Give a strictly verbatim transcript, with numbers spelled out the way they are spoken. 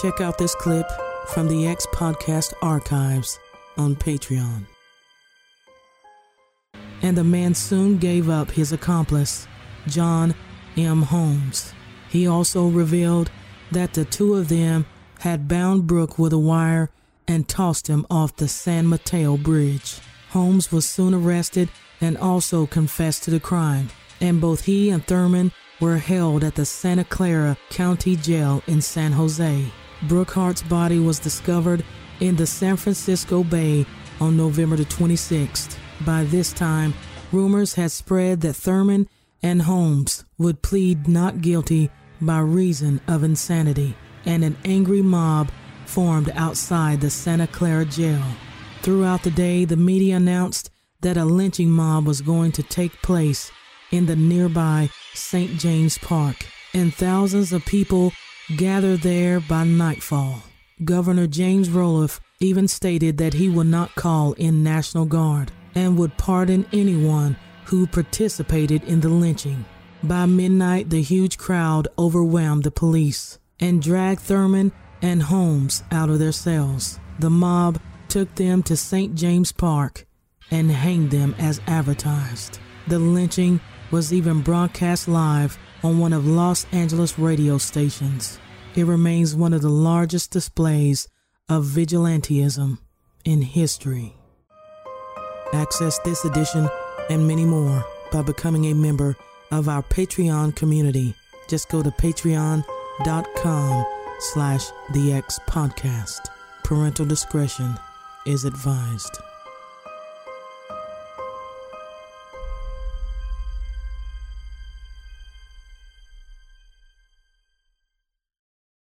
Check out this clip from the X Podcast archives on Patreon. And the man soon gave up his accomplice, John M. Holmes. He also revealed that the two of them had bound Brooke with a wire and tossed him off the San Mateo Bridge. Holmes was soon arrested and also confessed to the crime, and both he and Thurman were held at the Santa Clara County Jail in San Jose. Brooke Hart's body was discovered in the San Francisco Bay on November the twenty-sixth. By this time, rumors had spread that Thurman and Holmes would plead not guilty by reason of insanity, and an angry mob formed outside the Santa Clara jail. Throughout the day, the media announced that a lynching mob was going to take place in the nearby Saint James Park, and thousands of people gathered there by nightfall. Governor James Roloff even stated that he would not call in National Guard and would pardon anyone who participated in the lynching. By midnight, the huge crowd overwhelmed the police and dragged Thurman and Holmes out of their cells. The mob took them to Saint James Park and hanged them as advertised. The lynching was even broadcast live on one of Los Angeles radio stations. It remains one of the largest displays of vigilantism in history. Access this edition and many more by becoming a member of our Patreon community. Just go to patreon.com slash the X podcast. Parental discretion is advised.